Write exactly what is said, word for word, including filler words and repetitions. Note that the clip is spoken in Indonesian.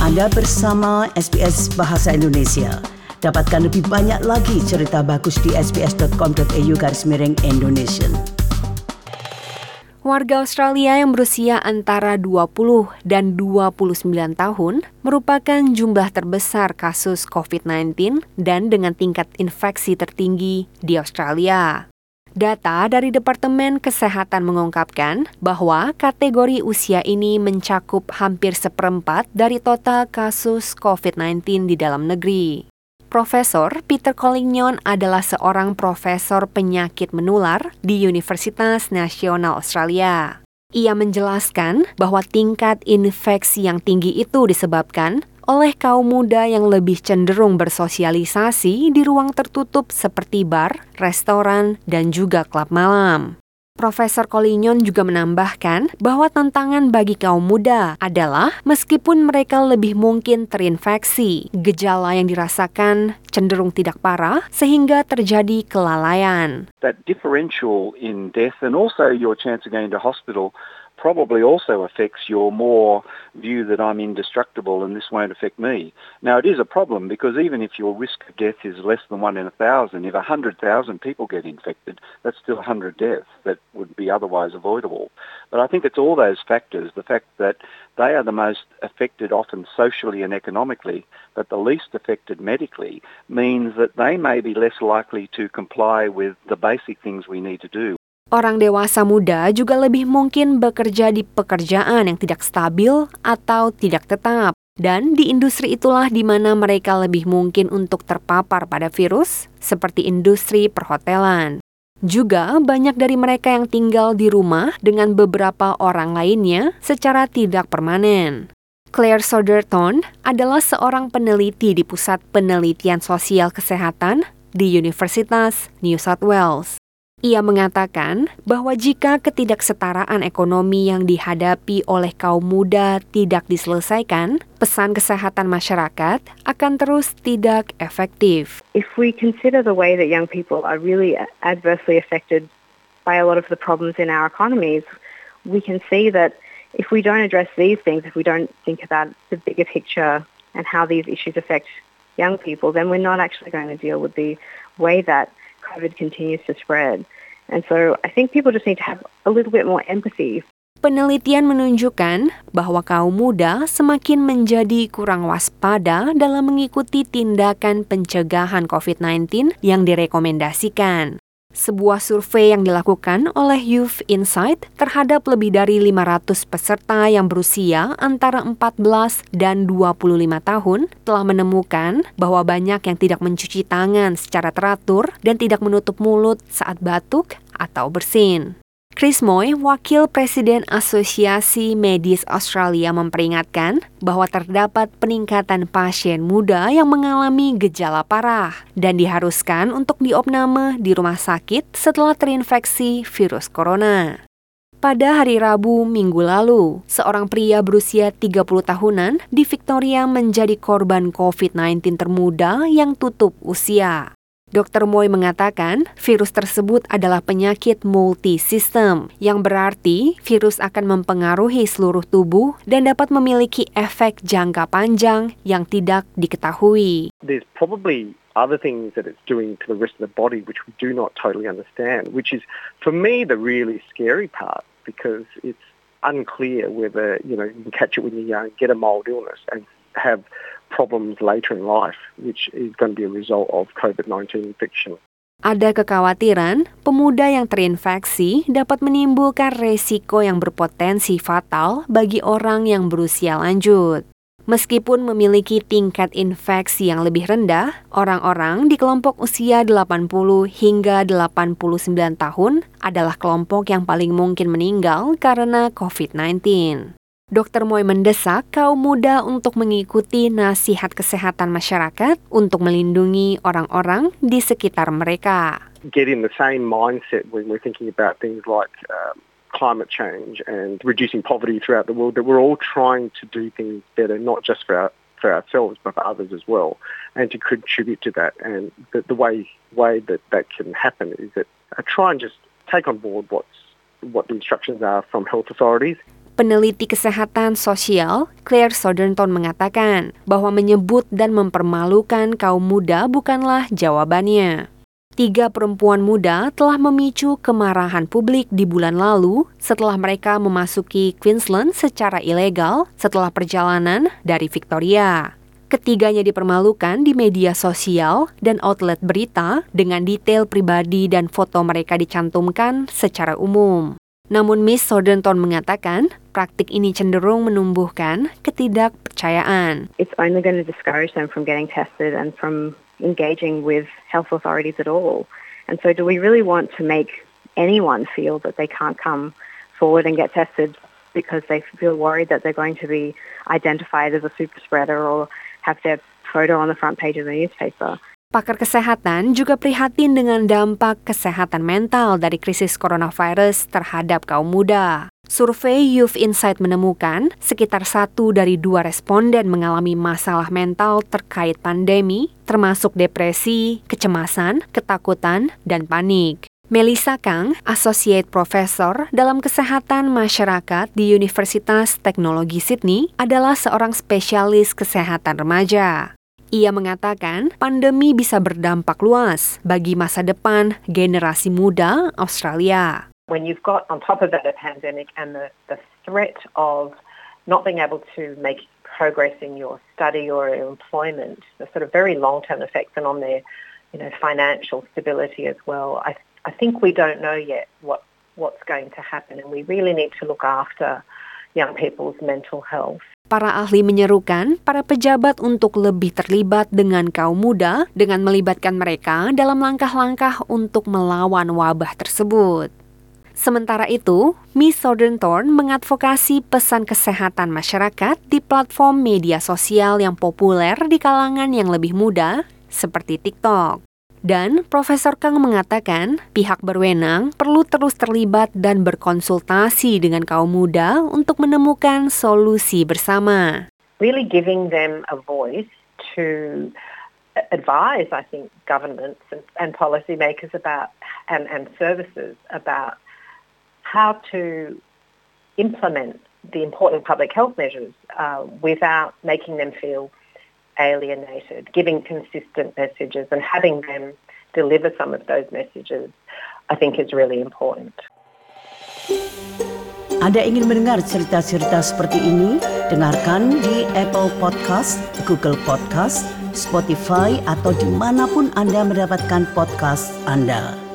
Anda bersama S B S Bahasa Indonesia. Dapatkan lebih banyak lagi cerita bagus di sbs.com.au garis miring Indonesia. Warga Australia yang berusia antara dua puluh dan dua puluh sembilan tahun merupakan jumlah terbesar kasus covid sembilan belas dan dengan tingkat infeksi tertinggi di Australia. Data dari Departemen Kesehatan mengungkapkan bahwa kategori usia ini mencakup hampir seperempat dari total kasus covid sembilan belas di dalam negeri. Profesor Peter Collignon adalah seorang profesor penyakit menular di Universitas Nasional Australia. Ia menjelaskan bahwa tingkat infeksi yang tinggi itu disebabkan oleh kaum muda yang lebih cenderung bersosialisasi di ruang tertutup seperti bar, restoran, dan juga klub malam. Profesor Collignon juga menambahkan bahwa tantangan bagi kaum muda adalah meskipun mereka lebih mungkin terinfeksi, gejala yang dirasakan cenderung tidak parah sehingga terjadi kelalaian. That differential in death and also your chance of going to hospital probably also affects your more view that I'm indestructible and this won't affect me. Now, it is a problem because even if your risk of death is less than one in a thousand, if one hundred thousand people get infected, that's still one hundred deaths that would be otherwise avoidable. But I think it's all those factors, the fact that they are the most affected often socially and economically, but the least affected medically, means that they may be less likely to comply with the basic things we need to do. Orang dewasa muda juga lebih mungkin bekerja di pekerjaan yang tidak stabil atau tidak tetap. Dan di industri itulah di mana mereka lebih mungkin untuk terpapar pada virus, seperti industri perhotelan. Juga banyak dari mereka yang tinggal di rumah dengan beberapa orang lainnya secara tidak permanen. Claire Soderton adalah seorang peneliti di Pusat Penelitian Sosial Kesehatan di Universitas New South Wales. Ia mengatakan bahwa jika ketidaksetaraan ekonomi yang dihadapi oleh kaum muda tidak diselesaikan, pesan kesehatan masyarakat akan terus tidak efektif. If we consider the way that young people are really adversely affected by a lot of the problems in our economies, we can see that if we don't address these things, if we don't think about the bigger picture and how these issues affect young people, then we're not actually going to deal with the way that COVID continues to spread. And so I think people just need to have a little bit more empathy. Penelitian menunjukkan bahwa kaum muda semakin menjadi kurang waspada dalam mengikuti tindakan pencegahan covid sembilan belas yang direkomendasikan. Sebuah survei yang dilakukan oleh Youth Insight terhadap lebih dari lima ratus peserta yang berusia antara empat belas dan dua puluh lima tahun telah menemukan bahwa banyak yang tidak mencuci tangan secara teratur dan tidak menutup mulut saat batuk atau bersin. Chris Moy, Wakil Presiden Asosiasi Medis Australia, memperingatkan bahwa terdapat peningkatan pasien muda yang mengalami gejala parah dan diharuskan untuk diopname di rumah sakit setelah terinfeksi virus corona. Pada hari Rabu minggu lalu, seorang pria berusia tiga puluh tahunan di Victoria menjadi korban covid sembilan belas termuda yang tutup usia. Dokter Moy mengatakan virus tersebut adalah penyakit multisistem, yang berarti virus akan mempengaruhi seluruh tubuh dan dapat memiliki efek jangka panjang yang tidak diketahui. There's probably other things that it's doing to the rest of the body which we do not totally understand, which is, for me, the really scary part, because it's unclear whether, you know, you can catch it when you're young, get a mild illness and have problems later in life, which is going to be a result of covid nineteen infection. Ada kekhawatiran pemuda yang terinfeksi dapat menimbulkan resiko yang berpotensi fatal bagi orang yang berusia lanjut. Meskipun memiliki tingkat infeksi yang lebih rendah, orang-orang di kelompok usia delapan puluh hingga delapan puluh sembilan tahun adalah kelompok yang paling mungkin meninggal karena covid sembilan belas. Dokter Moy mendesak kaum muda untuk mengikuti nasihat kesehatan masyarakat untuk melindungi orang-orang di sekitar mereka. Get in the same mindset when we're thinking about things like um, climate change and reducing poverty throughout the world, that we're all trying to do things better, not just for our, for ourselves, but for others as well, and to contribute to that. And the, the way way that that can happen is that I try and just take on board what's what the instructions are from health authorities. Peneliti kesehatan sosial Claire Southerton mengatakan bahwa menyebut dan mempermalukan kaum muda bukanlah jawabannya. Tiga perempuan muda telah memicu kemarahan publik di bulan lalu setelah mereka memasuki Queensland secara ilegal setelah perjalanan dari Victoria. Ketiganya dipermalukan di media sosial dan outlet berita dengan detail pribadi dan foto mereka dicantumkan secara umum. Namun Miss Southerton mengatakan praktik ini cenderung menumbuhkan ketidakpercayaan. It's only going to discourage them from getting tested and from engaging with health authorities at all. And so do we really want to make anyone feel that they can't come forward and get tested because they feel worried that they're going to be identified as a super spreader or have their photo on the front page of the newspaper? Pakar kesehatan juga prihatin dengan dampak kesehatan mental dari krisis coronavirus terhadap kaum muda. Survei Youth Insight menemukan sekitar satu dari dua responden mengalami masalah mental terkait pandemi, termasuk depresi, kecemasan, ketakutan, dan panik. Melissa Kang, Associate Professor dalam Kesehatan Masyarakat di Universitas Teknologi Sydney, adalah seorang spesialis kesehatan remaja. Ia mengatakan pandemi bisa berdampak luas bagi masa depan generasi muda Australia. When you've got on top of that a pandemic and the, the threat of not being able to make progress in your study or employment, the sort of very long-term effects and on their, you know, financial stability as well, I, I think we don't know yet what, what's going to happen, and we really need to look after young people's mental health. Para ahli menyerukan para pejabat untuk lebih terlibat dengan kaum muda dengan melibatkan mereka dalam langkah-langkah untuk melawan wabah tersebut. Sementara itu, Miss Southerton mengadvokasi pesan kesehatan masyarakat di platform media sosial yang populer di kalangan yang lebih muda, seperti TikTok. Dan Profesor Kang mengatakan pihak berwenang perlu terus terlibat dan berkonsultasi dengan kaum muda untuk menemukan solusi bersama. Really giving them a voice to advise, I think, governments and, and policymakers about and, and services about how to implement the important public health measures uh, without making them feel alienated, giving consistent messages and having them deliver some of those messages, I think is really important. Anda ingin mendengar cerita-cerita seperti ini? Dengarkan di Apple Podcast, Google Podcast, Spotify, atau dimanapun Anda mendapatkan podcast Anda.